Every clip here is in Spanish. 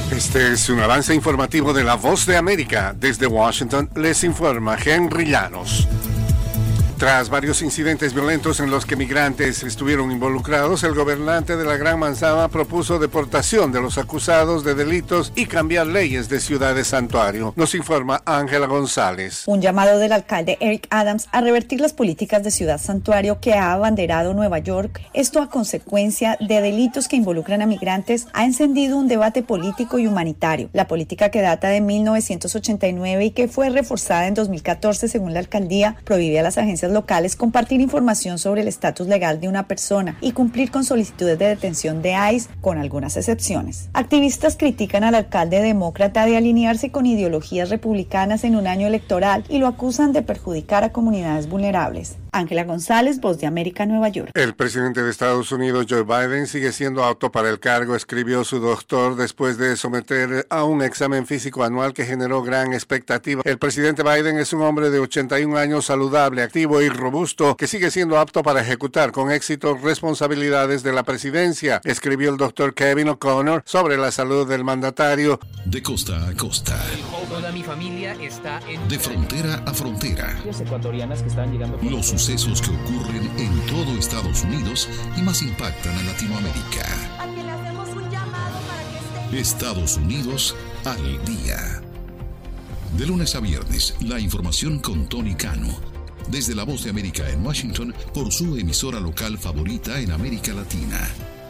Este es un avance informativo de La Voz de América. Desde Washington les informa Henry Llanos. Tras varios incidentes violentos en los que migrantes estuvieron involucrados, el gobernante de la Gran Manzana propuso deportación de los acusados de delitos y cambiar leyes de ciudades santuario. Nos informa Ángela González. Un llamado del alcalde Eric Adams a revertir las políticas de ciudad santuario que ha abanderado Nueva York, esto a consecuencia de delitos que involucran a migrantes, ha encendido un debate político y humanitario. La política, que data de 1989 y que fue reforzada en 2014 según la alcaldía, prohíbe a las agencias locales compartir información sobre el estatus legal de una persona y cumplir con solicitudes de detención de ICE, con algunas excepciones. Activistas critican al alcalde demócrata de alinearse con ideologías republicanas en un año electoral y lo acusan de perjudicar a comunidades vulnerables. Ángela González, Voz de América, Nueva York. El presidente de Estados Unidos, Joe Biden, sigue siendo apto para el cargo, escribió su doctor después de someter a un examen físico anual que generó gran expectativa. El presidente Biden es un hombre de 81 años, saludable, activo y robusto, que sigue siendo apto para ejecutar con éxito responsabilidades de la presidencia, escribió el doctor Kevin O'Connor sobre la salud del mandatario. De costa a costa. Toda mi familia está de frontera a frontera. Ecuatorianas que están llegando. Los sucesos que ocurren en todo Estados Unidos y más impactan a Latinoamérica. A que le hacemos un llamado para que esté. Estados Unidos al día. De lunes a viernes, la información con Tony Cano. Desde La Voz de América en Washington, por su emisora local favorita en América Latina.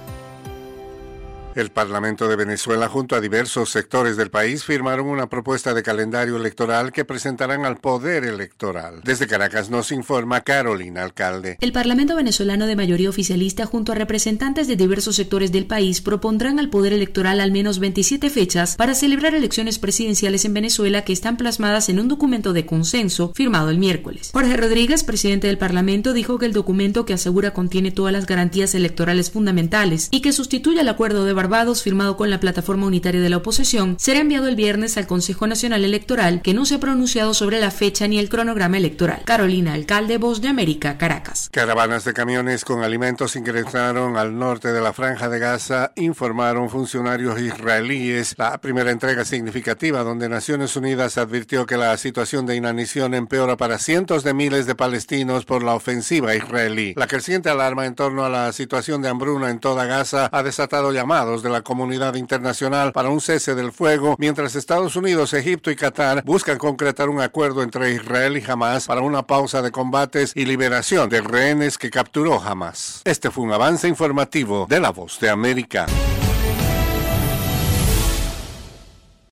El Parlamento de Venezuela, junto a diversos sectores del país, firmaron una propuesta de calendario electoral que presentarán al Poder Electoral. Desde Caracas nos informa Carolina Alcalde. El Parlamento venezolano de mayoría oficialista, junto a representantes de diversos sectores del país, propondrán al Poder Electoral al menos 27 fechas para celebrar elecciones presidenciales en Venezuela, que están plasmadas en un documento de consenso firmado el miércoles. Jorge Rodríguez, presidente del Parlamento, dijo que el documento, que asegura contiene todas las garantías electorales fundamentales y que sustituye al acuerdo de Barbados firmado con la plataforma unitaria de la oposición, será enviado el viernes al Consejo Nacional Electoral, que no se ha pronunciado sobre la fecha ni el cronograma electoral. Carolina Alcalde, Voz de América, Caracas. Caravanas de camiones con alimentos ingresaron al norte de la Franja de Gaza, informaron funcionarios israelíes. La primera entrega significativa, donde Naciones Unidas advirtió que la situación de inanición empeora para cientos de miles de palestinos por la ofensiva israelí. La creciente alarma en torno a la situación de hambruna en toda Gaza ha desatado llamados de la comunidad internacional para un cese del fuego, mientras Estados Unidos, Egipto y Qatar buscan concretar un acuerdo entre Israel y Hamás para una pausa de combates y liberación de rehenes que capturó Hamás. Este fue un avance informativo de La Voz de América.